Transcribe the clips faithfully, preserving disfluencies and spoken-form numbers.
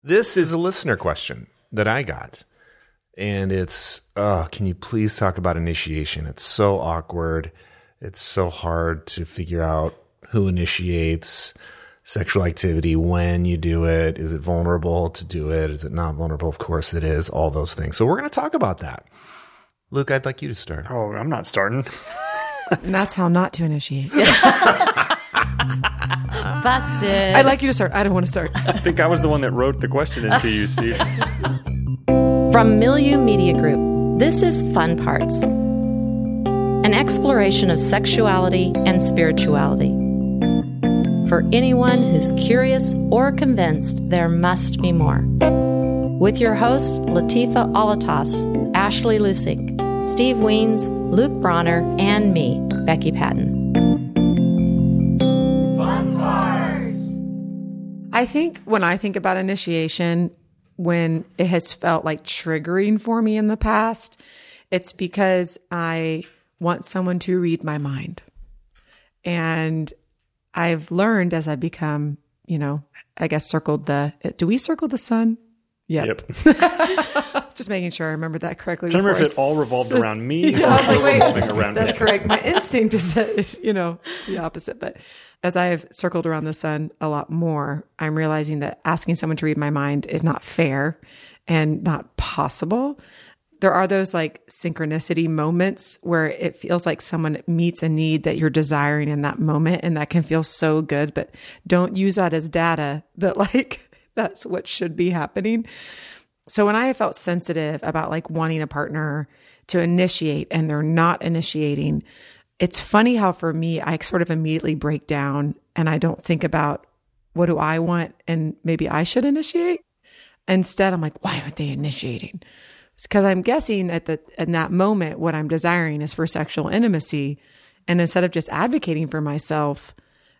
This is a listener question that I got. And it's, oh, can you please talk about initiation? It's so awkward. It's so hard to figure out who initiates sexual activity, when you do it. Is it vulnerable to do it? Is it not vulnerable? Of course it is. All those things. So we're going to talk about that. Luke, I'd like you to start. Oh, I'm not starting. And that's how not to initiate. Busted. I'd like you to start. I don't want to start. I think I was the one that wrote the question into you, Steve. From Milieu Media Group, this is Fun Parts, an exploration of sexuality and spirituality. For anyone who's curious or convinced there must be more. With your hosts, Latifa Alatas, Ashley Lusink, Steve Weens, Luke Bronner, and me, Becky Patton. Fun Parts! I think when I think about initiation, when it has felt like triggering for me in the past, it's because I want someone to read my mind. And I've learned as I become, you know, I guess circled the, do we circle the sun? Yep. yep. Just making sure I remember that correctly. I remember if it all revolved around me yeah, or I was like, wait, around that's me. correct. My instinct is that, you know, the opposite. But as I have circled around the sun a lot more, I'm realizing that asking someone to read my mind is not fair and not possible. There are those like synchronicity moments where it feels like someone meets a need that you're desiring in that moment, and that can feel so good, but don't use that as data that like that's what should be happening. So when I have felt sensitive about like wanting a partner to initiate and they're not initiating, it's funny how for me, I sort of immediately break down and I don't think about what do I want and maybe I should initiate. Instead, I'm like, why aren't they initiating? It's because I'm guessing at the in that moment, what I'm desiring is for sexual intimacy. And instead of just advocating for myself,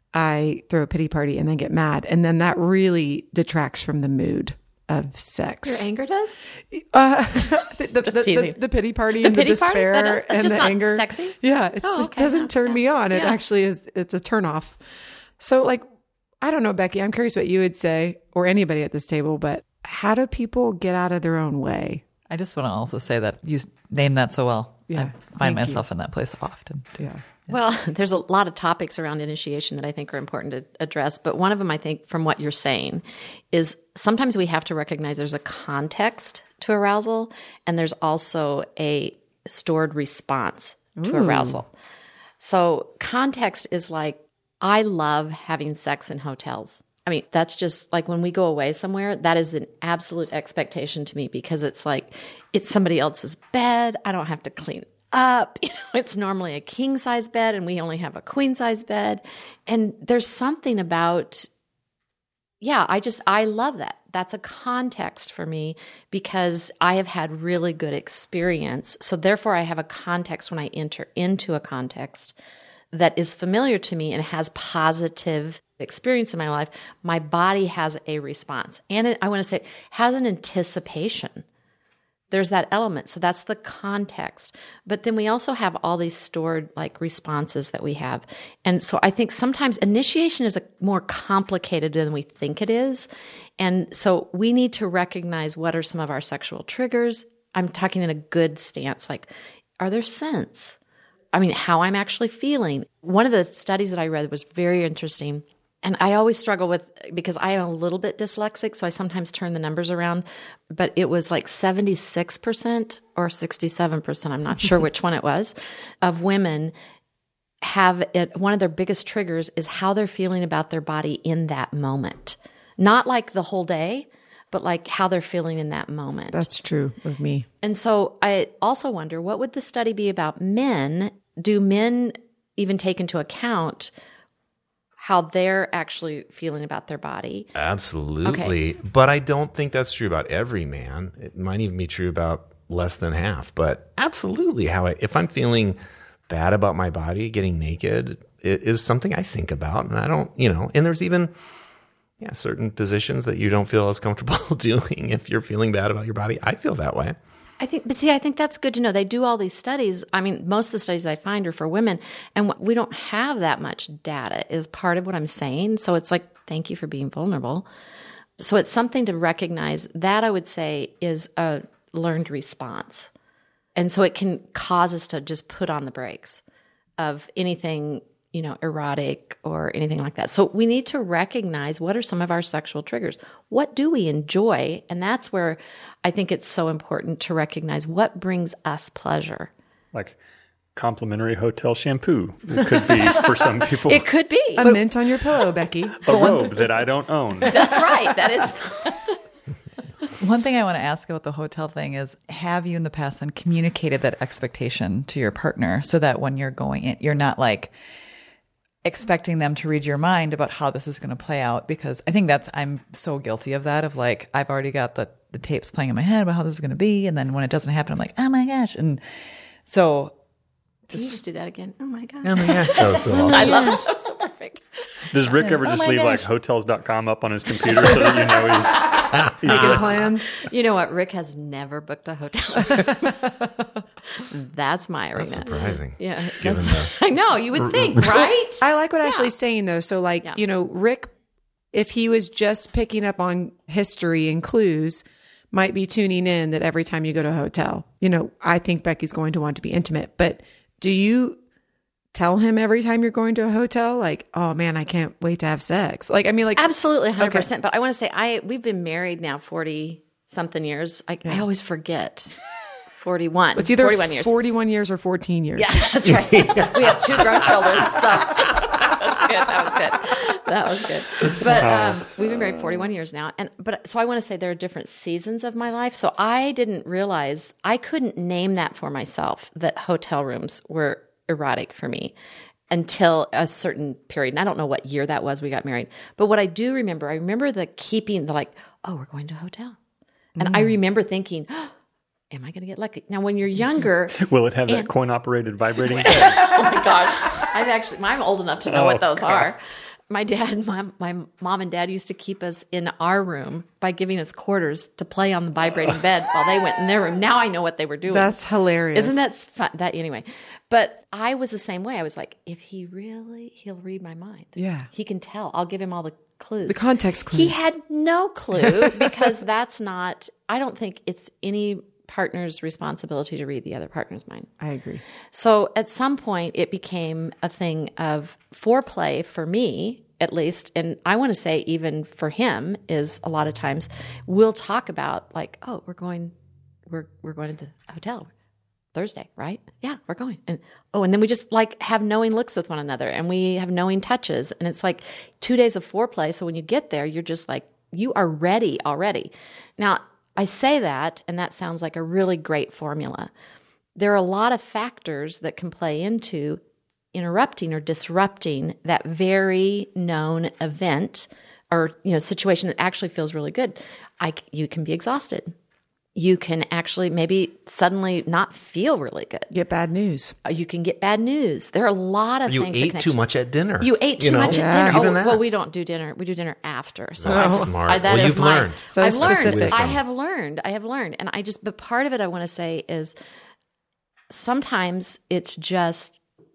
I throw a pity party and then get mad. And then that really detracts from the mood of sex. Your anger does? Uh, the, the, just the, teasing. the, the pity party the and pity the despair party? That is, that's and just the not anger. Sexy? Yeah, it's, oh, it okay. doesn't yeah, turn yeah. me on. It yeah. actually is, it's a turnoff. So like, I don't know, Becky, I'm curious what you would say, or anybody at this table, but how do people get out of their own way? I just want to also say that you named that so well. Yeah, I find myself you. in that place often. Too. Yeah. Well, there's a lot of topics around initiation that I think are important to address. But one of them, I think, from what you're saying, is sometimes we have to recognize there's a context to arousal, and there's also a stored response to Ooh. arousal. So context is like, I love having sex in hotels. I mean, that's just like when we go away somewhere, that is an absolute expectation to me because it's like, it's somebody else's bed. I don't have to clean up. You know, it's normally a king size bed and we only have a queen size bed. And there's something about, yeah, I just, I love that. That's a context for me because I have had really good experience. So therefore I have a context when I enter into a context that is familiar to me and has positive experience in my life. My body has a response. And it, I want to say, has an anticipation. There's that element. So that's the context. But then we also have all these stored like responses that we have. And so I think sometimes initiation is a more complicated than we think it is. And so we need to recognize what are some of our sexual triggers. I'm talking in a good stance. Like, are there scents? I mean, how I'm actually feeling. One of the studies that I read was very interesting. And I always struggle with, because I am a little bit dyslexic, so I sometimes turn the numbers around, but it was like seventy-six percent or sixty-seven percent, I'm not sure which one it was, of women have it, one of their biggest triggers is how they're feeling about their body in that moment. Not like the whole day, but like how they're feeling in that moment. That's true of me. And so I also wonder, what would the study be about men? Do men even take into account how they're actually feeling about their body? Absolutely. Okay. But I don't think that's true about every man. It might even be true about less than half. But absolutely, how I, if I'm feeling bad about my body, getting naked it is something I think about. And I don't, you know, and there's even yeah, certain positions that you don't feel as comfortable doing if you're feeling bad about your body. I feel that way. I think, but see, I think that's good to know. They do all these studies. I mean, most of the studies that I find are for women, and we don't have that much data is part of what I'm saying. So it's like, thank you for being vulnerable. So it's something to recognize. That I would say is a learned response. And so it can cause us to just put on the brakes of anything, you know, erotic or anything like that. So we need to recognize what are some of our sexual triggers. What do we enjoy? And that's where I think it's so important to recognize what brings us pleasure. Like complimentary hotel shampoo. It could be for some people. It could be. A mint on your pillow, Becky. A robe that I don't own. That's right. That is. One thing I want to ask about the hotel thing is, have you in the past then communicated that expectation to your partner so that when you're going in, you're not like expecting them to read your mind about how this is going to play out? Because I think that's, I'm so guilty of that, of like, I've already got the, the tapes playing in my head about how this is going to be. And then when it doesn't happen, I'm like, oh my gosh. And so Can you just do that again? Oh my God. Oh my gosh, that was so awesome. I love it. That's so perfect. Does Rick ever Oh just my leave gosh. like hotels dot com up on his computer so that you know he's, he's Making ready? plans. You know what? Rick has never booked a hotel. That's my arena. That's surprising. Yeah. Given that's- I know. You would think, right? I like what Ashley's saying though. So like, Yeah. you know, Rick, if he was just picking up on history and clues, might be tuning in that every time you go to a hotel, you know, I think Becky's going to want to be intimate, but do you tell him every time you're going to a hotel, like, oh man, I can't wait to have sex? Like, I mean, like, Absolutely, one hundred percent. But I want to say, I we've been married now forty something years. I, I always forget. forty-one. it's either forty-one years. forty-one years or fourteen years. Yeah, that's right. We have two grown children, so that's good. That was good. That was good. But um, we've been married forty-one years now, and but so I want to say there are different seasons of my life. So I didn't realize I couldn't name that for myself, that hotel rooms were erotic for me until a certain period. And I don't know what year that was we got married. But what I do remember, I remember the keeping the like, oh, we're going to a hotel. And Mm. I remember thinking, oh, am I going to get lucky? Now, when you're younger, Will it have that And- coin operated vibrating bed? oh my gosh, I've actually, I'm old enough to know Oh, what those God. are. My dad, my, my mom and dad used to keep us in our room by giving us quarters to play on the vibrating bed while they went in their room. Now I know what they were doing. That's hilarious. Isn't that fun? That anyway. But I was the same way. I was like, if he really, he'll read my mind. Yeah. He can tell. I'll give him all the clues. the context clues? He had no clue because that's not, I don't think it's any partner's responsibility to read the other partner's mind. I agree. So at some point, it became a thing of foreplay for me, at least. And I want to say even for him is a lot of times we'll talk about like, oh, we're going, we're, we're going to the hotel Thursday, right? Yeah, we're going. And oh, and then we just like have knowing looks with one another and we have knowing touches. And it's like two days of foreplay. So when you get there, you're just like, you are ready already. Now, I say that, and that sounds like a really great formula. There are a lot of factors that can play into interrupting or disrupting that very known event or, you know, situation that actually feels really good. I, you can be exhausted. You can actually maybe suddenly not feel really good. Get bad news. Uh, You can get bad news. There are a lot of You things. that ate can too actually- much at dinner. You ate too know? much at Yeah. dinner. Even Oh, that. well, we don't do dinner. We do dinner after. So That's I- smart. I, that Well, is you've my- learned. So I've learned. specific. I have learned. I have learned. And I just, but part of it I want to say is sometimes it's just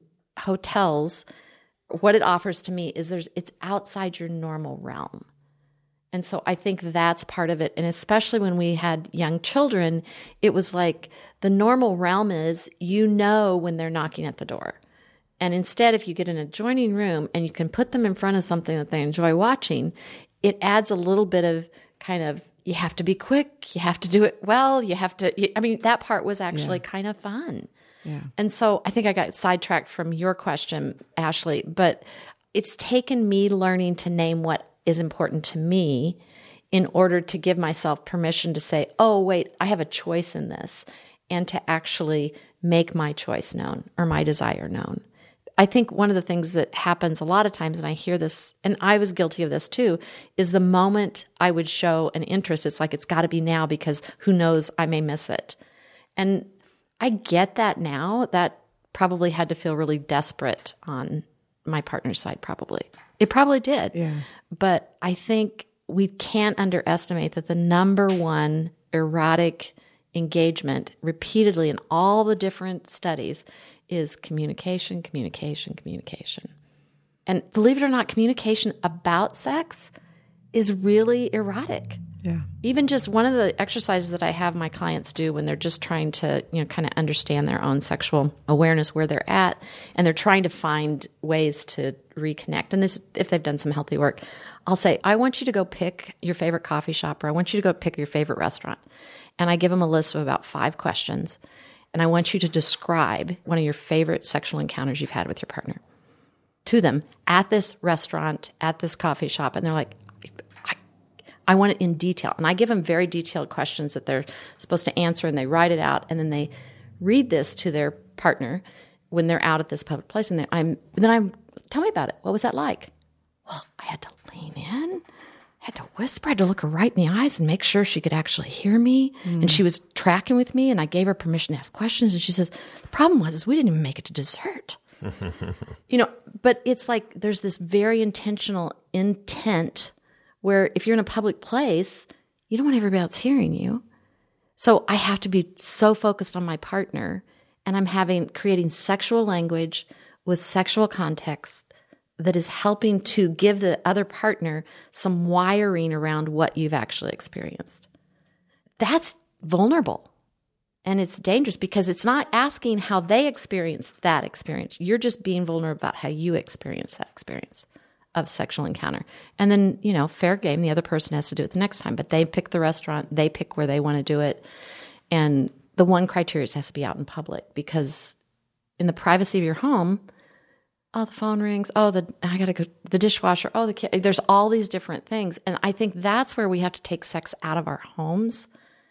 hotels. What it offers to me is there's, it's outside your normal realm. And so I think that's part of it. And especially when we had young children, it was like the normal realm is, you know, when they're knocking at the door. And instead, if you get an adjoining room and you can put them in front of something that they enjoy watching, it adds a little bit of kind of, you have to be quick, you have to do it well, you have to, you, I mean, that part was actually Yeah. kind of fun. Yeah. And so I think I got sidetracked from your question, Ashley, but it's taken me learning to name what is important to me in order to give myself permission to say, oh, wait, I have a choice in this, and to actually make my choice known or my desire known. I think one of the things that happens a lot of times, and I hear this, and I was guilty of this too, is the moment I would show an interest, it's like, it's got to be now because who knows, I may miss it. And I get that now. That probably had to feel really desperate on my partner's side, probably. It probably did. Yeah. But I think we can't underestimate that the number one erotic engagement repeatedly in all the different studies is communication, communication, communication. And believe it or not, communication about sex is really erotic. Yeah. Even just one of the exercises that I have my clients do when they're just trying to, you know, kind of understand their own sexual awareness, where they're at, and they're trying to find ways to reconnect. And this, if they've done some healthy work, I'll say, I want you to go pick your favorite coffee shop, or I want you to go pick your favorite restaurant. And I give them a list of about five questions. And I want you to describe one of your favorite sexual encounters you've had with your partner to them at this restaurant, at this coffee shop. And they're like, I, I want it in detail. And I give them very detailed questions that they're supposed to answer, and they write it out. And then they read this to their partner when they're out at this public place. And they, I'm, then I'm, tell me about it. What was that like? Well, I had to lean in. I had to whisper. I had to look her right in the eyes and make sure she could actually hear me. Mm. And she was tracking with me, and I gave her permission to ask questions. And she says, the problem was is we didn't even make it to dessert. You know, but it's like there's this very intentional intent where if you're in a public place, you don't want everybody else hearing you. So I have to be so focused on my partner, and I'm having creating sexual language with sexual context that is helping to give the other partner some wiring around what you've actually experienced. That's vulnerable. And it's dangerous because it's not asking how they experience that experience. You're just being vulnerable about how you experience that experience of sexual encounter. And then, you know, fair game, the other person has to do it the next time. But they pick the restaurant, they pick where they want to do it. And the one criteria is it has to be out in public, because in the privacy of your home, oh, the phone rings, oh, the I gotta go, the dishwasher, oh, the kid, there's all these different things. And I think that's where we have to take sex out of our homes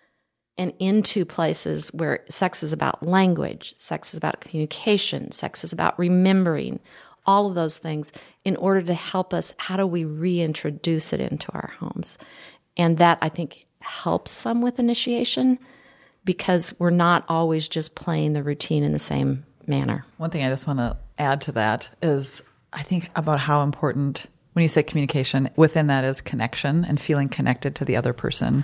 and into places where sex is about language, sex is about communication, sex is about remembering, all of those things, in order to help us, how do we reintroduce it into our homes? And that, I think, helps some with initiation, because we're not always just playing the routine in the same manner. One thing I just want to add to that is I think about how important, when you say communication, within that is connection and feeling connected to the other person.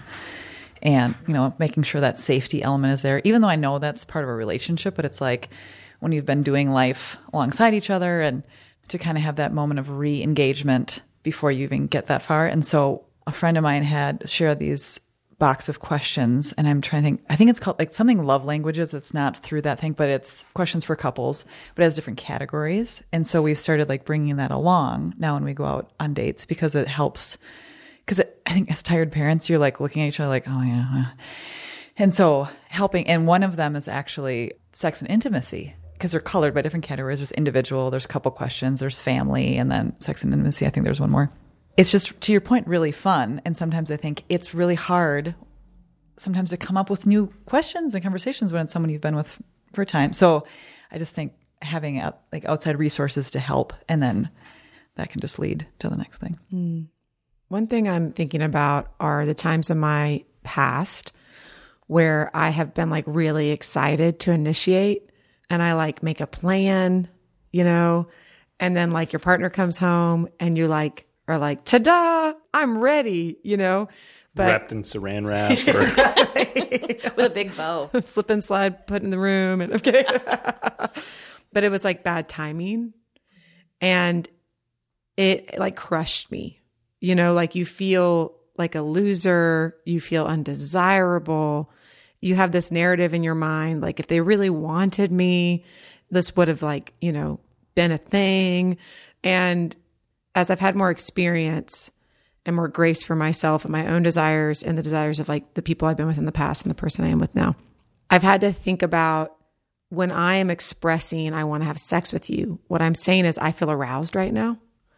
And, you know, making sure that safety element is there, even though I know that's part of a relationship, but it's like when you've been doing life alongside each other, and to kind of have that moment of re-engagement before you even get that far. And so a friend of mine had shared these box of questions, and I'm trying to think, I think it's called like something love languages. It's not through that thing, but it's questions for couples, but it has different categories. And so we've started like bringing that along now when we go out on dates, because it helps. Because I think as tired parents, you're like looking at each other like, oh yeah. And so helping, and one of them is actually sex and intimacy, because they're colored by different categories. There's individual, there's couple questions, there's family, and then sex and intimacy. I think there's one more. It's just, to your point, really fun. And sometimes I think it's really hard sometimes to come up with new questions and conversations when it's someone you've been with for a time. So I just think having out, like outside resources to help, and then that can just lead to the next thing. Mm. One thing I'm thinking about are the times in my past where I have been like really excited to initiate, and I like make a plan, you know, and then like your partner comes home and you like are like, ta-da, I'm ready, you know, but wrapped in saran wrap or with a big bow, slip and slide put in the room. And I'm kidding. But it was like bad timing, and it like crushed me. You know, like you feel like a loser, you feel undesirable. You have this narrative in your mind, like if they really wanted me, this would have like, you know, been a thing. And as I've had more experience and more grace for myself and my own desires and the desires of like the people I've been with in the past and the person I am with now, I've had to think about when I am expressing I want to have sex with you, what I'm saying is I feel aroused right now.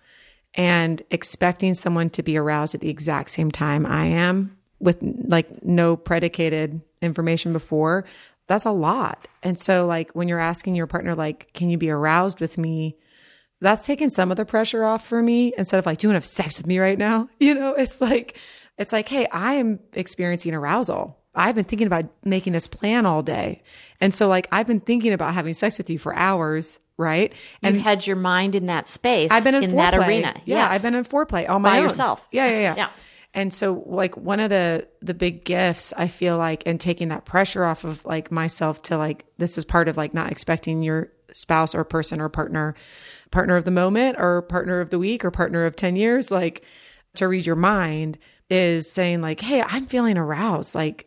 And expecting someone to be aroused at the exact same time I am, with like no predicated information before, that's a lot. And so like when you're asking your partner, like, can you be aroused with me? That's taking some of the pressure off for me, instead of like, do you want to have sex with me right now? You know, it's like, it's like, hey, I am experiencing arousal. I've been thinking about making this plan all day. And so like, I've been thinking about having sex with you for hours. Right. And you've had your mind in that space. I've been in, in foreplay. that arena. Yeah. Yes. I've been in foreplay all my by own. yourself. Yeah, yeah, yeah. Yeah. And so like one of the, the big gifts I feel like, and taking that pressure off of like myself to like, this is part of like not expecting your spouse or person or partner, partner of the moment or partner of the week or partner of ten years. Like to read your mind is saying like, hey, I'm feeling aroused. Like,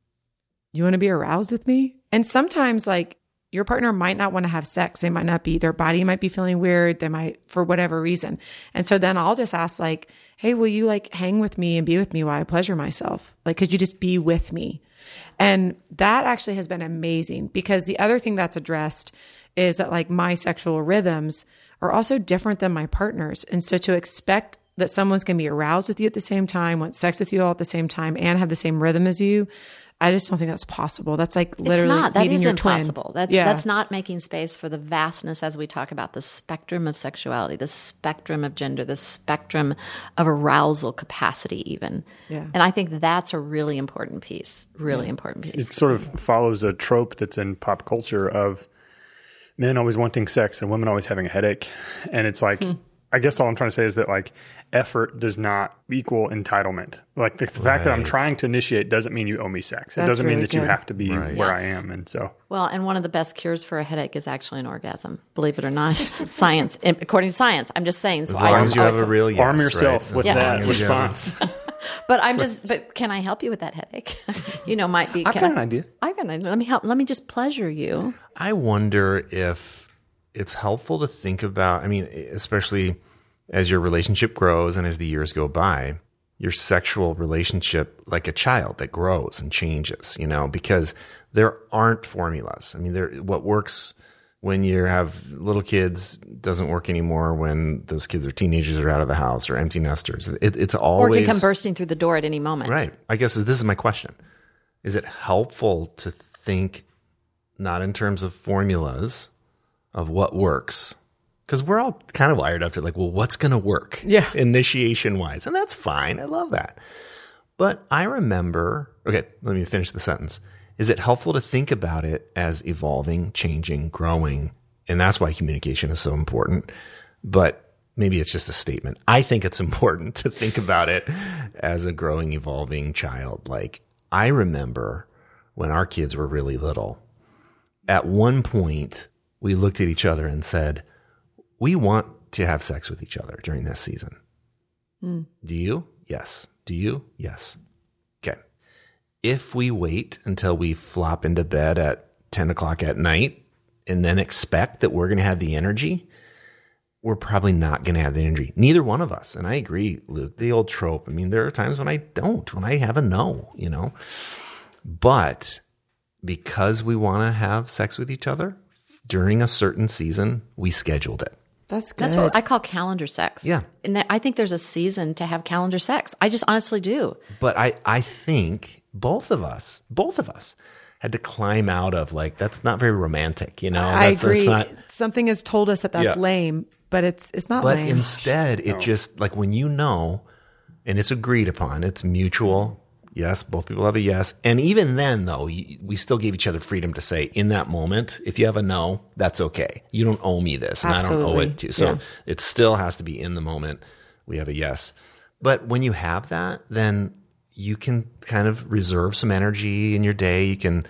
you want to be aroused with me? And sometimes like your partner might not want to have sex. They might not be, their body might be feeling weird. They might, for whatever reason. And so then I'll just ask like, hey, will you like hang with me and be with me while I pleasure myself? Like, could you just be with me? And that actually has been amazing, because the other thing that's addressed is that like my sexual rhythms are also different than my partner's. And so to expect that someone's going to be aroused with you at the same time, want sex with you all at the same time, and have the same rhythm as you, I just don't think that's possible. That's like literally it's not. That meeting is your impossible. twin. That's Yeah. that's not making space for the vastness, as we talk about the spectrum of sexuality, the spectrum of gender, the spectrum of arousal capacity, even. Yeah. And I think that's a really important piece. Really important It piece. sort of follows a trope that's in pop culture of men always wanting sex and women always having a headache. And it's like, Hmm. I guess all I'm trying to say is that like effort does not equal entitlement. Like the, the fact that I'm Right. trying to initiate doesn't mean you owe me sex. It That's doesn't mean really that you good. have to be Right. where I am. And so Well, and one of the best cures for a headache is actually an orgasm. Believe it or not, science. According to science, I'm just saying. So As I long always- as you have always a tell- real yes, arm yourself right? with As long that as you have- response. But I'm just. But can I help you with that headache? you know, might be. I've can got I- an idea. I got an idea. Let me help. Let me just pleasure you. I wonder if it's helpful to think about, I mean, especially as your relationship grows and as the years go by, your sexual relationship like a child that grows and changes, you know, because there aren't formulas. I mean, there, what works when you have little kids doesn't work anymore when those kids are teenagers or out of the house or empty nesters. It, it's Or always can come bursting through the door at any moment. right. I guess this is my question. Is it helpful to think not in terms of formulas of what works? Because we're all kind of wired up to like, well, what's going to work? Yeah. Initiation wise. And that's fine. I love that. But I remember, okay, let me finish the sentence. Is it helpful to think about it as evolving, changing, growing? And that's why communication is so important. But maybe it's just a statement. I think it's important to think about it as a growing, evolving child. Like, I remember when our kids were really little, at one point, we looked at each other and said, we want to have sex with each other during this season. Mm. Do you? Yes. Do you? Yes. Okay. If we wait until we flop into bed at ten o'clock at night and then expect that we're going to have the energy, we're probably not going to have the energy. Neither one of us. And I agree, Luke, the old trope. I mean, there are times when I don't, when I have a no, you know, but because we want to have sex with each other during a certain season, we scheduled it. That's good. That's what I call calendar sex. Yeah. And that, I think there's a season to have calendar sex. I just honestly do. But I, I think both of us, both of us had to climb out of like, that's not very romantic, you know? I that's, agree. That's not, Something has told us that that's Yeah. lame, but it's it's not but lame. instead, it just like when you know, and it's agreed upon, it's mutual. Yes, both people have a yes. And even then, though, you, we still gave each other freedom to say in that moment, if you have a no, that's okay. You don't owe me this, and I don't owe Absolutely. it to you. So Yeah. it still has to be in the moment. We have a yes. But when you have that, then you can kind of reserve some energy in your day. You can,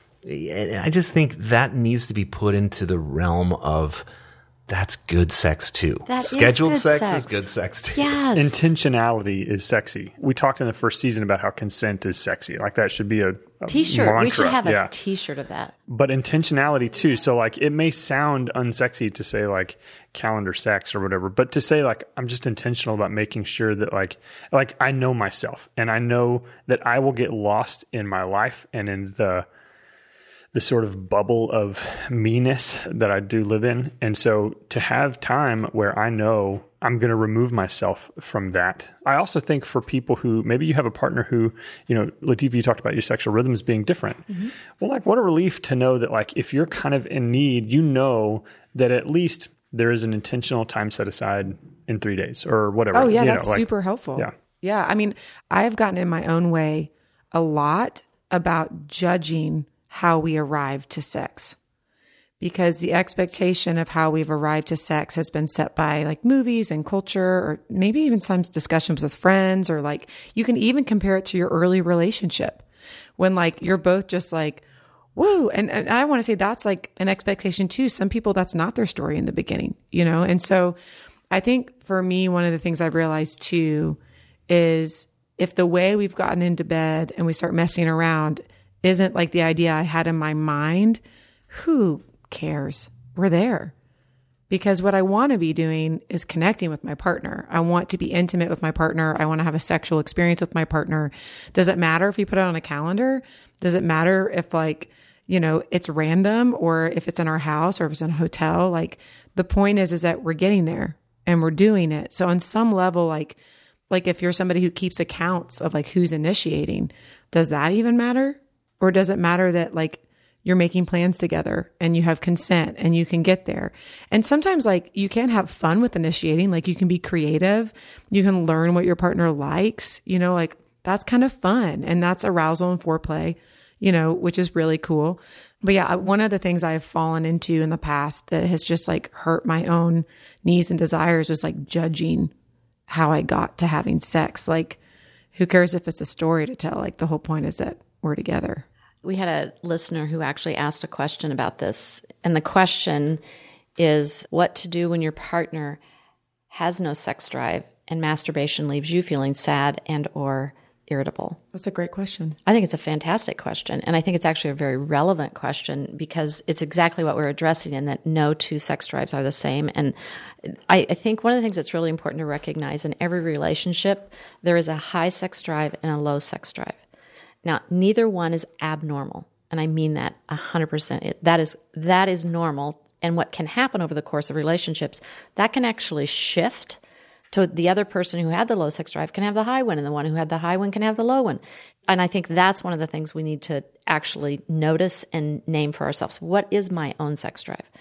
I just think that needs to be put into the realm of that's good sex too. That is Scheduled good sex, sex. is good sex too. Yes. intentionality is sexy. We talked in the first season about how consent is sexy. Like that should be a, a T-shirt. We mantra. should have a Yeah. T-shirt of that. But intentionality too. So like it may sound unsexy to say like calendar sex or whatever, but to say like I'm just intentional about making sure that like like I know myself and I know that I will get lost in my life and in the the sort of bubble of me-ness that I do live in. And so to have time where I know I'm going to remove myself from that. I also think for people who, maybe you have a partner who, you know, Latifah, you talked about your sexual rhythms being different. Mm-hmm. Well, like what a relief to know that like, if you're kind of in need, you know that at least there is an intentional time set aside in three days or whatever. Oh yeah, you that's know, like, super helpful. Yeah. Yeah. I mean, I've gotten in my own way a lot about judging how we arrive to sex, because the expectation of how we've arrived to sex has been set by like movies and culture, or maybe even some discussions with friends, or like you can even compare it to your early relationship when like you're both just like, woo. And, and I want to say that's like an expectation too. Some people, that's not their story in the beginning, you know? And so I think for me, one of the things I've realized too is if the way we've gotten into bed and we start messing around isn't like the idea I had in my mind, who cares? We're there. Because what I want to be doing is connecting with my partner. I want to be intimate with my partner. I want to have a sexual experience with my partner. Does it matter if you put it on a calendar? Does it matter if like, you know, it's random or if it's in our house or if it's in a hotel? Like the point is, is that we're getting there and we're doing it. So on some level, like, like if you're somebody who keeps accounts of like who's initiating, does that even matter? Or does it matter that like, you're making plans together and you have consent and you can get there. And sometimes like you can have fun with initiating, like you can be creative. You can learn what your partner likes, you know, like that's kind of fun. And that's arousal and foreplay, you know, which is really cool. But yeah, one of the things I've fallen into in the past that has just like hurt my own needs and desires was like judging how I got to having sex. Like who cares if it's a story to tell? Like the whole point is that we're together. We had a listener who actually asked a question about this. And the question is what to do when your partner has no sex drive and masturbation leaves you feeling sad and or irritable. That's a great question. I think it's a fantastic question. And I think it's actually a very relevant question because it's exactly what we're addressing in that no two sex drives are the same. And I, I think one of the things that's really important to recognize in every relationship, there is a high sex drive and a low sex drive. Now, neither one is abnormal, and I mean that one hundred percent. It, that is that is normal, and what can happen over the course of relationships, that can actually shift to the other person who had the low sex drive can have the high one, and the one who had the high one can have the low one. And I think that's one of the things we need to actually notice and name for ourselves. What is my own sex drive?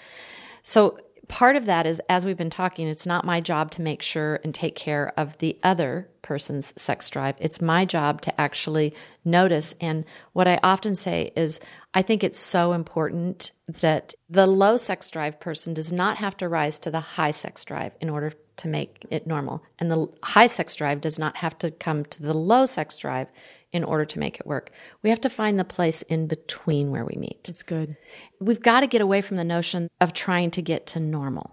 So part of that is, as we've been talking, it's not my job to make sure and take care of the other person's sex drive. It's my job to actually notice. And what I often say is, I think it's so important that the low sex drive person does not have to rise to the high sex drive in order to make it normal. And the high sex drive does not have to come to the low sex drive in order to make it work. We have to find the place in between where we meet. That's good. We've got to get away from the notion of trying to get to normal.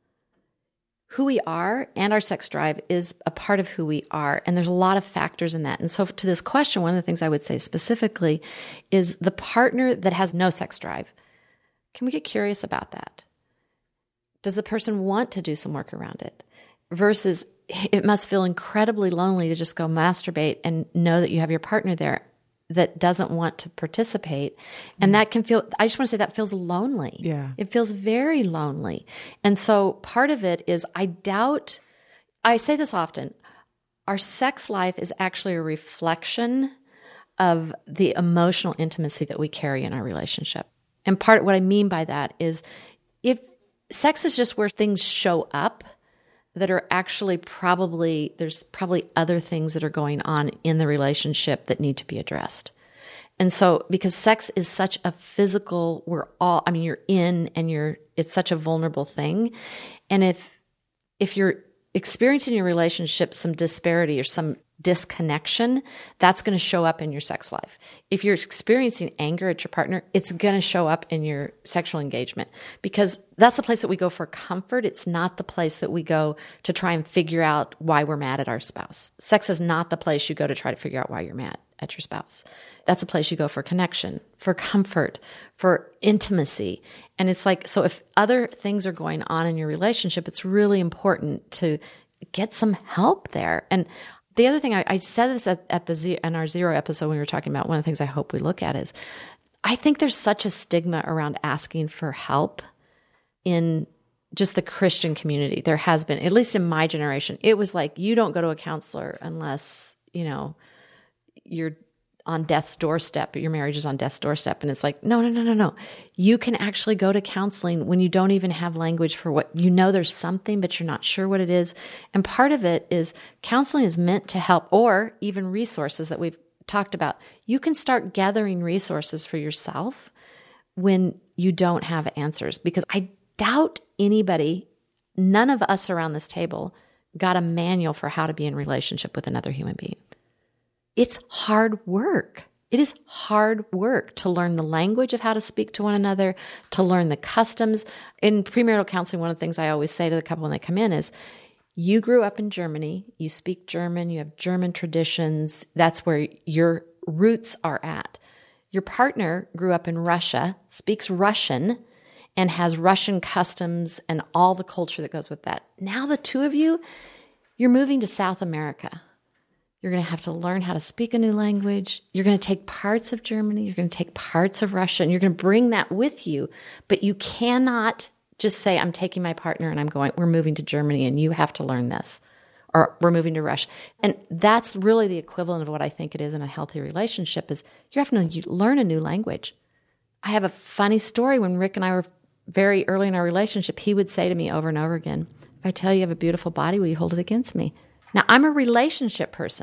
Who we are and our sex drive is a part of who we are. And there's a lot of factors in that. And so to this question, one of the things I would say specifically is the partner that has no sex drive. Can we get curious about that? Does the person want to do some work around it? Versus it must feel incredibly lonely to just go masturbate and know that you have your partner there that doesn't want to participate. And that can feel, I just want to say that feels lonely. Yeah. It feels very lonely. And so part of it is I doubt, I say this often, our sex life is actually a reflection of the emotional intimacy that we carry in our relationship. And part, what I mean by that is if sex is just where things show up, that are actually probably, there's probably other things that are going on in the relationship that need to be addressed. And so, because sex is such a physical, we're all, I mean, you're in and you're, it's such a vulnerable thing. And if, if you're experiencing in your relationship some disparity or some disconnection, that's going to show up in your sex life. If you're experiencing anger at your partner, it's going to show up in your sexual engagement because that's the place that we go for comfort. It's not the place that we go to try and figure out why we're mad at our spouse. Sex is not the place you go to try to figure out why you're mad at your spouse. That's a place you go for connection, for comfort, for intimacy. And it's like, so if other things are going on in your relationship, it's really important to get some help there. And the other thing, I, I said this at, at the Z, in our zero episode when we were talking about, one of the things I hope we look at is, I think there's such a stigma around asking for help in just the Christian community. There has been, at least in my generation, it was like, you don't go to a counselor unless, you know, you're on death's doorstep, your marriage is on death's doorstep. And it's like, no, no, no, no, no. You can actually go to counseling when you don't even have language for what, you know, there's something, but you're not sure what it is. And part of it is counseling is meant to help, or even resources that we've talked about. You can start gathering resources for yourself when you don't have answers, because I doubt anybody, none of us around this table got a manual for how to be in relationship with another human being. It's hard work. It is hard work to learn the language of how to speak to one another, to learn the customs. In premarital counseling, one of the things I always say to the couple when they come in is, You grew up in Germany. You speak German. You have German traditions. That's where your roots are at. Your partner grew up in Russia, speaks Russian, and has Russian customs and all the culture that goes with that. Now the two of you, you're moving to South America. You're going to have to learn how to speak a new language. You're going to take parts of Germany. You're going to take parts of Russia, and you're going to bring that with you. But you cannot just say, I'm taking my partner and I'm going, we're moving to Germany and you have to learn this. Or we're moving to Russia. And that's really the equivalent of what I think it is in a healthy relationship is you have to learn a new language. I have a funny story. When Rick and I were very early in our relationship, he would say to me over and over again, if I tell you you have a beautiful body, will you hold it against me? Now, I'm a relationship person.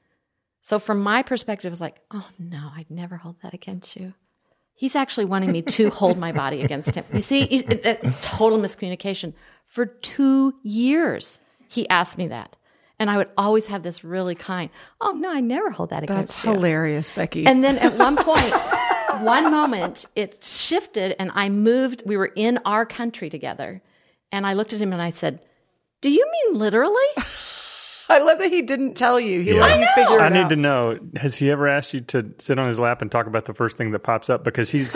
So from my perspective, it's like, oh no, I'd never hold that against you. He's actually wanting me to hold my body against him. You see, it, it, total miscommunication. For two years, he asked me that. And I would always have this really kind, oh no, I never hold that against That's you. That's hilarious, Becky. And then at one point, one moment, it shifted and I moved. We were in our country together. And I looked at him and I said, do you mean literally? I love that he didn't tell you. He Yeah. let you figure it I out. need to know, has he ever asked you to sit on his lap and talk about the first thing that pops up? Because he's,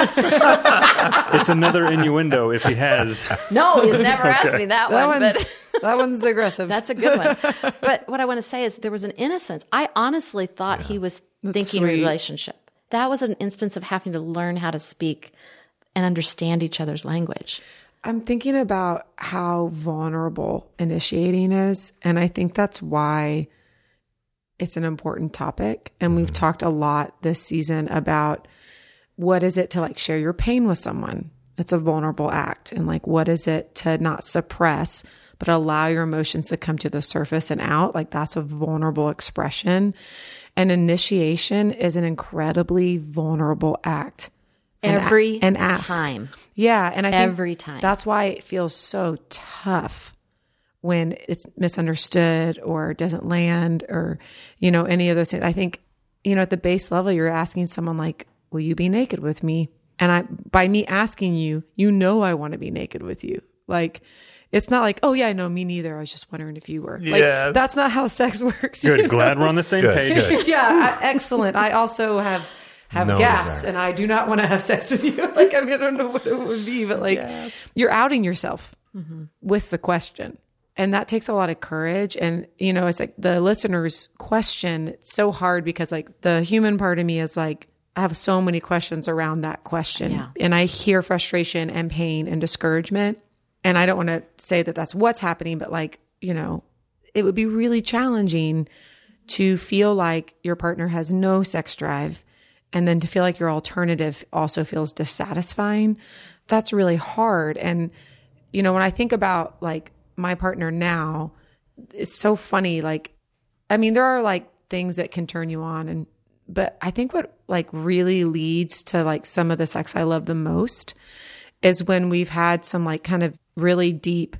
it's another innuendo if he has. No, he's never asked me that, That one. one's, But that one's aggressive. that's a good one. But what I want to say is there was an innocence. I honestly thought he was That's thinking sweet. relationship. That was an instance of having to learn how to speak and understand each other's language. I'm thinking about how vulnerable initiating is. And I think that's why it's an important topic. And we've talked a lot this season about what is it to like share your pain with someone? It's a vulnerable act. And like, what is it to not suppress, but allow your emotions to come to the surface and out? Like that's a vulnerable expression. And initiation is an incredibly vulnerable act. And Every a- and ask. time. Yeah. And I think Every time. that's why it feels so tough when it's misunderstood or doesn't land or, you know, any of those things. I think, you know, at the base level, you're asking someone like, will you be naked with me? And I, by me asking you, you know, I want to be naked with you. Like, it's not like, oh yeah, no, me neither. I was just wondering if you were. Like, Yeah. that's not how sex works. Good. you Glad know? we're on the same Good, page. good. Yeah, I, excellent. I also have have No gas, desire. and I do not want to have sex with you. Like, I mean, I don't know what it would be, but like, you're outing yourself with the question, and that takes a lot of courage. And you know, it's like the listener's question. It's so hard because like the human part of me is like, I have so many questions around that question, Yeah. and I hear frustration and pain and discouragement. And I don't want to say that that's what's happening, but like, you know, it would be really challenging to feel like your partner has no sex drive and then to feel like your alternative also feels dissatisfying. That's really hard. And, you know, when I think about like my partner now, it's so funny. Like, I mean, there are like things that can turn you on and, but I think what like really leads to like some of the sex I love the most is when we've had some like kind of really deep,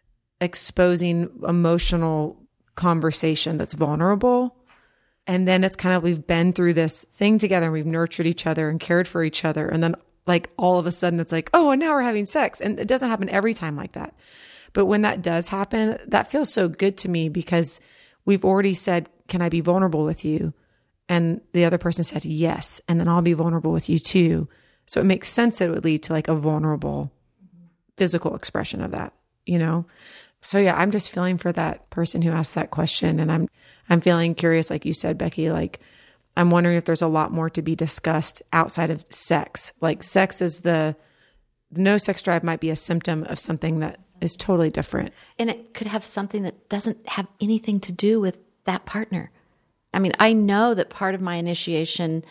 exposing, emotional conversation that's vulnerable. And then it's kind of, we've been through this thing together and we've nurtured each other and cared for each other. And then like all of a sudden it's like, oh, and now we're having sex. And it doesn't happen every time like that. But when that does happen, that feels so good to me because we've already said, can I be vulnerable with you? And the other person said, yes. And then I'll be vulnerable with you too. So it makes sense that it would lead to like a vulnerable physical expression of that, you know? So yeah, I'm just feeling for that person who asked that question. And I'm, I'm feeling curious, like you said, Becky, like I'm wondering if there's a lot more to be discussed outside of sex. Like sex is the, no sex drive might be a symptom of something that is totally different. And it could have something that doesn't have anything to do with that partner. I mean, I know that part of my initiation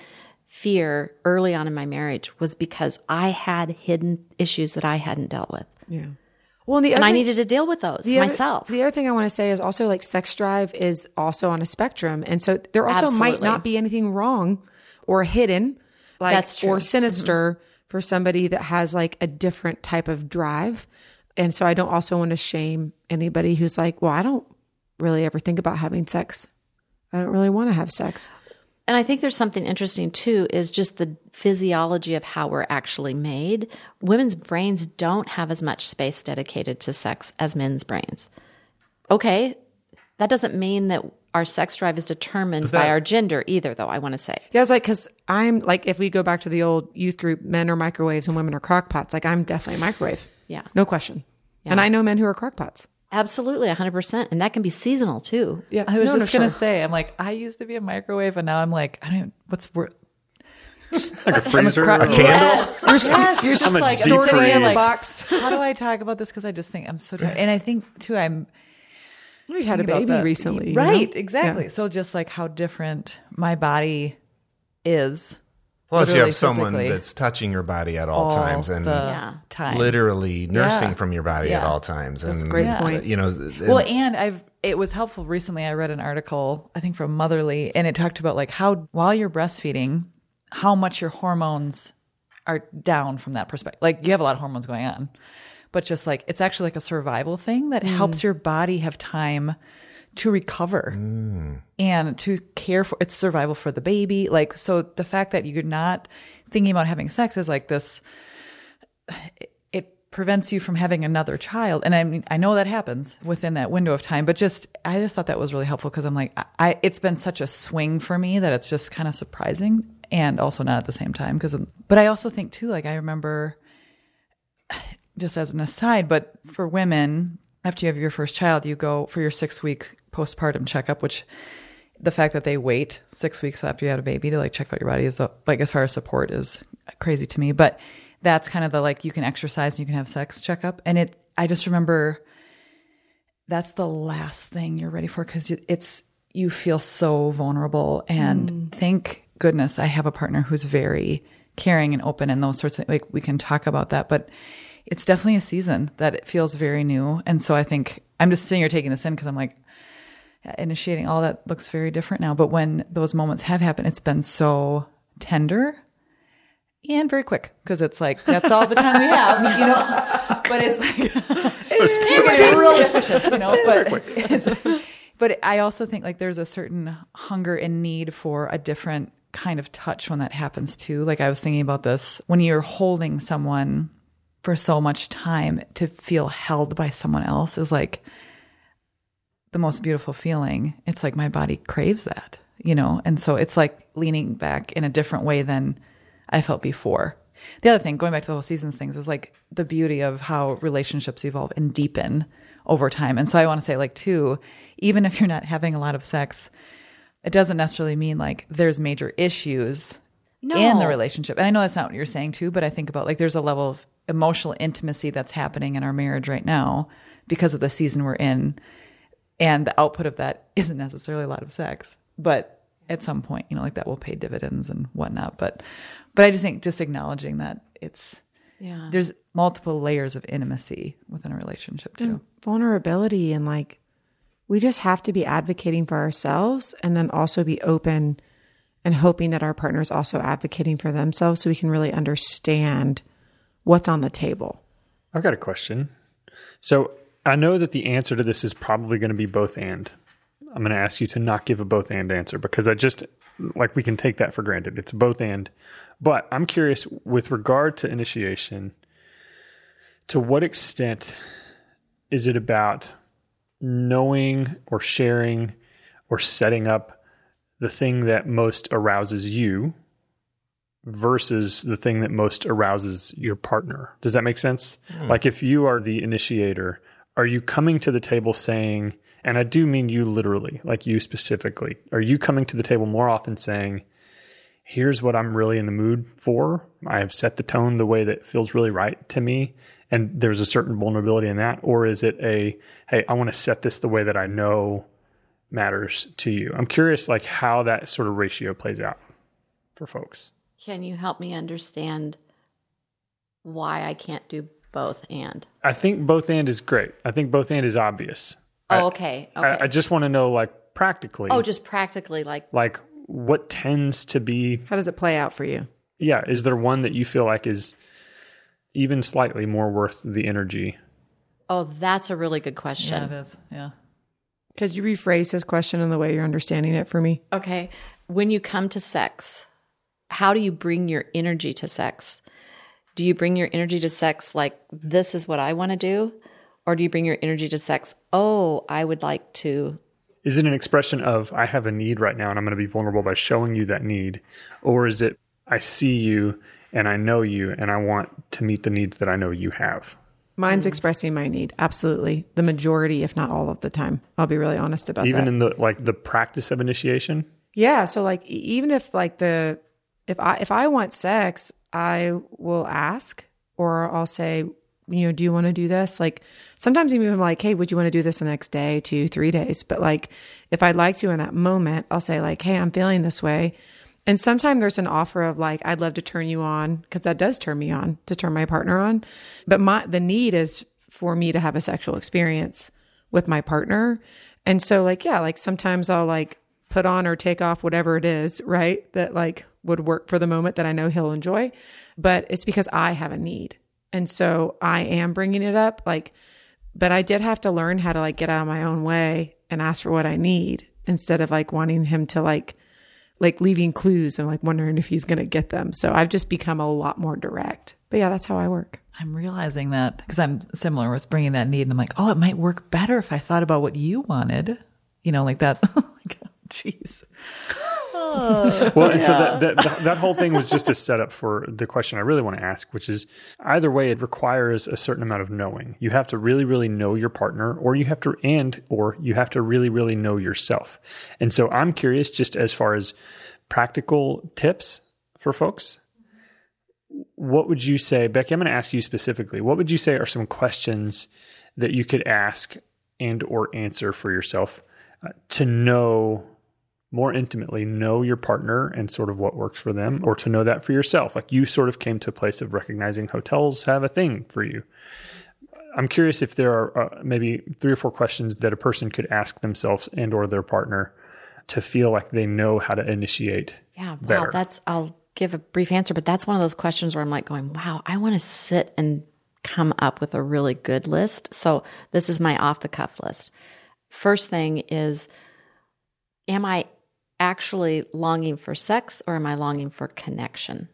fear early on in my marriage was because I had hidden issues that I hadn't dealt with. Yeah. Well, and, the And other I thing- needed to deal with those The other- myself. the other thing I want to say is also like sex drive is also on a spectrum. And so there also might Absolutely. not be anything wrong or hidden, like, That's true. or sinister for somebody that has like a different type of drive. And so I don't also want to shame anybody who's like, well, I don't really ever think about having sex. I don't really want to have sex. And I think there's something interesting too, is just the physiology of how we're actually made. Women's brains don't have as much space dedicated to sex as men's brains. Okay, that doesn't mean that our sex drive is determined Is that- by our gender either, though, I want to say. Yeah, I was like, because I'm like, if we go back to the old youth group, men are microwaves and women are crock pots. Like, I'm definitely a microwave. Yeah. No question. And I know men who are crock pots. Absolutely, one hundred percent. And that can be seasonal, too. Yeah. I was No, just no, gonna sure. say, I'm like, I used to be a microwave, and now I'm like, I don't. What's wor- Like a freezer. cro- or- candle? Yes, You're, yes. you're just I'm a like deep stored away in a freeze. box. How do I talk about this? Because I just think I'm so tired, and I think too, I'm We had a thinking about baby the- recently. you right? know? Exactly. Yeah. So just like how different my body is. Plus, you literally, have someone physically, that's touching your body at all, all times and the Yeah. time. literally nursing Yeah. from your body at Yeah. all times. That's a and, great Yeah. point. You know, and- Well, and I've it was helpful recently. I read an article, I think from Motherly, and it talked about like how while you're breastfeeding, how much your hormones are down from that perspective. Like you have a lot of hormones going on, but just like it's actually like a survival thing that helps your body have time to recover and to care for it's survival for the baby. Like so, the fact that you're not thinking about having sex is like this. It prevents you from having another child. And I mean, I know that happens within that window of time, but just, I just thought that was really helpful because I'm like, I, it's been such a swing for me that it's just kind of surprising and also not at the same time. Cause, but I also think too, like I remember just as an aside, but for women, after you have your first child, you go for your six week postpartum checkup, which the fact that they wait six weeks after you had a baby to like check out your body is like, as far as support is crazy to me, but that's kind of the, like, you can exercise and you can have sex checkup. And it, I just remember that's the last thing you're ready for. Cause it's, you feel so vulnerable and mm. thank goodness I have a partner who's very caring and open and those sorts of, like, we can talk about that, but it's definitely a season that it feels very new. And so I think I'm just sitting here taking this in cause I'm like, initiating all that looks very different now. But when those moments have happened, it's been so tender and very quick because it's like, that's all the time we have, you know, but it's like, it's really efficient, you know, but it's, but I also think like there's a certain hunger and need for a different kind of touch when that happens too. Like I was thinking about this when you're holding someone for so much time, to feel held by someone else is like the most beautiful feeling. It's like my body craves that, you know? And so it's like leaning back in a different way than I felt before. The other thing, going back to the whole seasons things, is like the beauty of how relationships evolve and deepen over time. And so I want to say like too, even if you're not having a lot of sex, it doesn't necessarily mean like there's major issues No. in the relationship. And I know that's not what you're saying too, but I think about like there's a level of emotional intimacy that's happening in our marriage right now because of the season we're in. And the output of that isn't necessarily a lot of sex, but at some point, you know, like that will pay dividends and whatnot. But, but I just think just acknowledging that it's, Yeah. there's multiple layers of intimacy within a relationship too. And vulnerability and like, we just have to be advocating for ourselves and then also be open and hoping that our partner's also advocating for themselves so we can really understand what's on the table. I've got a question. So I know that the answer to this is probably going to be both and. I'm going to ask you to not give a both and answer because I just, like, we can take that for granted. It's both and. But I'm curious with regard to initiation, to what extent is it about knowing or sharing or setting up the thing that most arouses you versus the thing that most arouses your partner? Does that make sense? Mm. Like if you are the initiator, are you coming to the table saying, and I do mean you literally, like you specifically, are you coming to the table more often saying, here's what I'm really in the mood for. I have set the tone the way that feels really right to me. And there's a certain vulnerability in that. Or is it a, hey, I want to set this the way that I know matters to you? I'm curious like how that sort of ratio plays out for folks. Can you help me understand why I can't do both and? I think both and is great. I think both and is obvious. Oh, I, okay. Okay. I, I just want to know like practically. Oh, just practically like. Like what tends to be. How does it play out for you? Yeah. Is there one that you feel like is even slightly more worth the energy? Oh, that's a really good question. Yeah, it is. Yeah. Could you rephrase his question in the way you're understanding it for me? Okay. When you come to sex, how do you bring your energy to sex? Do you bring your energy to sex like, this is what I want to do? Or do you bring your energy to sex? Oh, I would like to. Is it an expression of, I have a need right now and I'm going to be vulnerable by showing you that need? Or is it, I see you and I know you and I want to meet the needs that I know you have? Mine's expressing my need. Absolutely. The majority, if not all of the time. I'll be really honest about Even that. in the, like the practice of initiation? Yeah. So like, e- even if like the, if I, if I want sex, I will ask, or I'll say, you know, do you want to do this? Like sometimes I'm even like, hey, would you want to do this the next day, two, three days? But like, if I'd like to in that moment, I'll say like, hey, I'm feeling this way. And sometimes there's an offer of like, I'd love to turn you on, because that does turn me on, to turn my partner on. But my, the need is for me to have a sexual experience with my partner. And so like, yeah, like sometimes I'll like put on or take off whatever it is, right? That like would work for the moment that I know he'll enjoy. But it's because I have a need. And so I am bringing it up, like, but I did have to learn how to like get out of my own way and ask for what I need, instead of like wanting him to like, like leaving clues and like wondering if he's going to get them. So I've just become a lot more direct. But yeah, that's how I work. I'm realizing that because I'm similar with bringing that need. And I'm like, oh, it might work better if I thought about what you wanted, you know, like that. Like, jeez. Well, and so that, that that whole thing was just a setup for the question I really want to ask, which is, either way, it requires a certain amount of knowing. You have to really, really know your partner, or you have to, and, or you have to really, really know yourself. And so I'm curious, just as far as practical tips for folks, what would you say, Becky, I'm going to ask you specifically, what would you say are some questions that you could ask and or answer for yourself uh, to know more intimately, know your partner and sort of what works for them, or to know that for yourself? Like, you sort of came to a place of recognizing hotels have a thing for you. I'm curious if there are uh, maybe three or four questions that a person could ask themselves and or their partner to feel like they know how to initiate. Yeah, wow, better. that's, I'll give a brief answer, but that's one of those questions where I'm like going, wow, I want to sit and come up with a really good list. So this is my off the cuff list. First thing is, am I actually longing for sex, or am I longing for connection?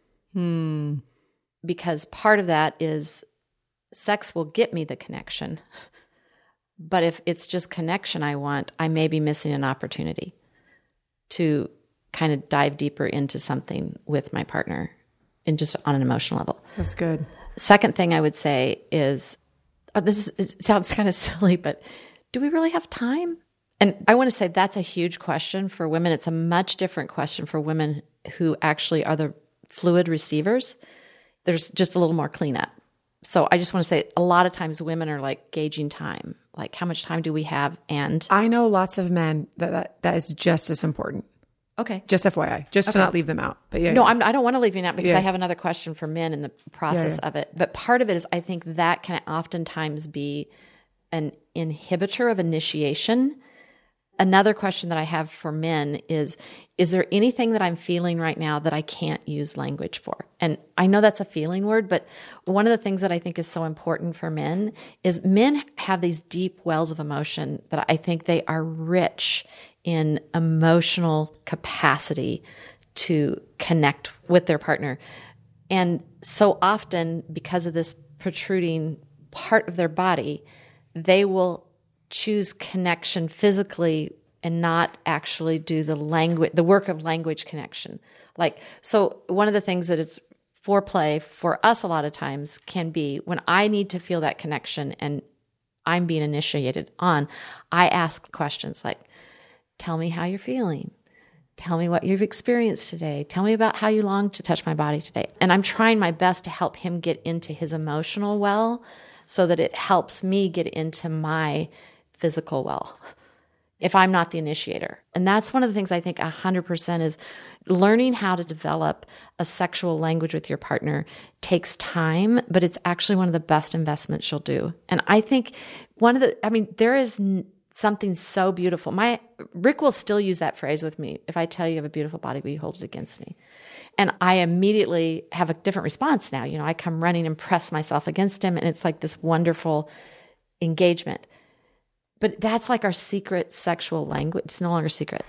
Hmm. Because part of that is sex will get me the connection. But if it's just connection I want, I may be missing an opportunity to kind of dive deeper into something with my partner, and just on an emotional level. That's good. Second thing I would say is, oh, this is, it sounds kind of silly, but do we really have time? And I want to say that's a huge question for women. It's a much different question for women who actually are the fluid receivers. There's just a little more cleanup. So I just want to say, a lot of times women are like gauging time, like how much time do we have? And I know lots of men that that, that is just as important. okay. Just F Y I, just to Okay. not leave them out. But yeah, No, yeah. I'm, I don't want to leave you out, because Yeah. I have another question for men in the process Yeah, yeah. of it. But part of it is, I think that can oftentimes be an inhibitor of initiation. Another question that I have for men is, is there anything that I'm feeling right now that I can't use language for? And I know that's a feeling word, but one of the things that I think is so important for men is, men have these deep wells of emotion that I think they are rich in emotional capacity to connect with their partner. And so often, because of this protruding part of their body, they will choose connection physically and not actually do the language, the work of language connection. Like, so one of the things that it's foreplay for us a lot of times can be, when I need to feel that connection and I'm being initiated on, I ask questions like, tell me how you're feeling. Tell me what you've experienced today. Tell me about how you long to touch my body today. And I'm trying my best to help him get into his emotional well, so that it helps me get into my physical well, if I'm not the initiator. And that's one of the things I think one hundred percent is, learning how to develop a sexual language with your partner takes time, but it's actually one of the best investments you'll do. And I think one of the, I mean, there is n- something so beautiful. My Rick will still use that phrase with me. If I tell you you have a beautiful body, will you hold it against me? And I immediately have a different response now. You know, I come running and press myself against him, and it's like this wonderful engagement. But that's like our secret sexual language. It's no longer secret.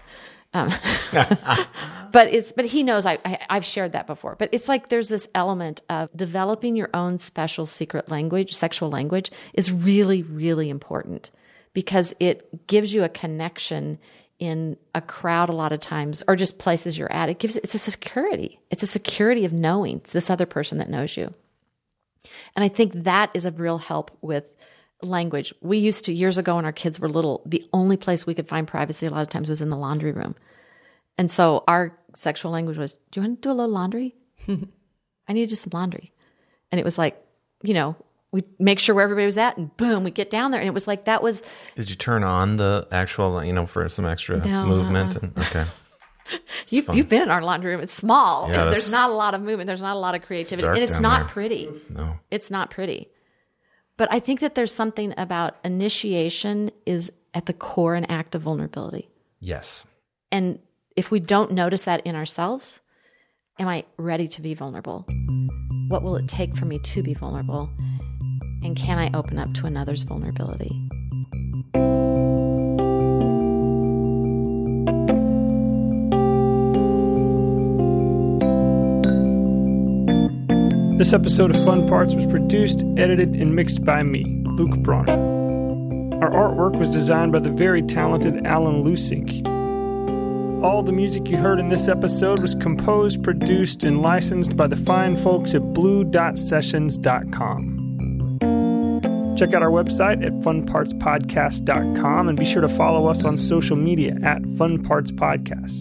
Um, but it's but he knows I, I I've shared that before. But it's like there's this element of developing your own special secret language, sexual language, is really, really important because it gives you a connection in a crowd a lot of times, or just places you're at. It gives it's a security. It's a security of knowing it's this other person that knows you. And I think that is a real help with language. We used to, years ago when our kids were little, the only place we could find privacy a lot of times was in the laundry room. And so our sexual language was, do you want to do a little laundry? I need to do some laundry. And it was like, you know, we'd make sure where everybody was at and boom, we'd get down there. And it was like, that was... Did you turn on the actual, you know, for some extra No, movement? uh-uh. And, okay. You've, you've been in our laundry room. It's small. Yeah, There's that's- not a lot of movement. There's not a lot of creativity. dark And it's down not there. pretty. No. It's not pretty. But I think that there's something about initiation is at the core an act of vulnerability. Yes. And if we don't notice that in ourselves, am I ready to be vulnerable? What will it take for me to be vulnerable? And can I open up to another's vulnerability? This episode of Fun Parts was produced, edited, and mixed by me, Luke Bronner. Our artwork was designed by the very talented Alan Lusink. All the music you heard in this episode was composed, produced, and licensed by the fine folks at blue dot sessions dot com. Check out our website at fun parts podcast dot com and be sure to follow us on social media at Fun Parts Podcast.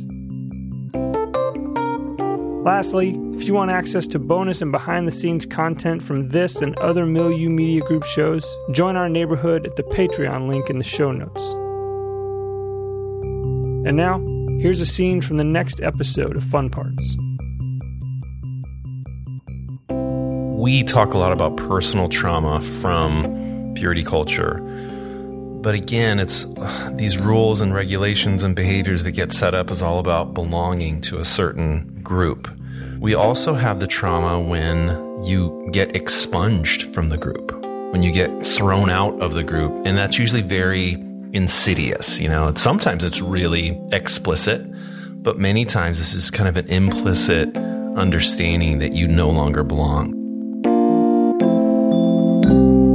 Lastly, if you want access to bonus and behind-the-scenes content from this and other Milieu Media Group shows, join our neighborhood at the Patreon link in the show notes. And now, here's a scene from the next episode of Fun Parts. We talk a lot about personal trauma from purity culture. But again, it's uh, these rules and regulations and behaviors that get set up is all about belonging to a certain group. We also have the trauma when you get expunged from the group, when you get thrown out of the group. And that's usually very insidious. You know, it's, sometimes it's really explicit, but many times this is kind of an implicit understanding that you no longer belong.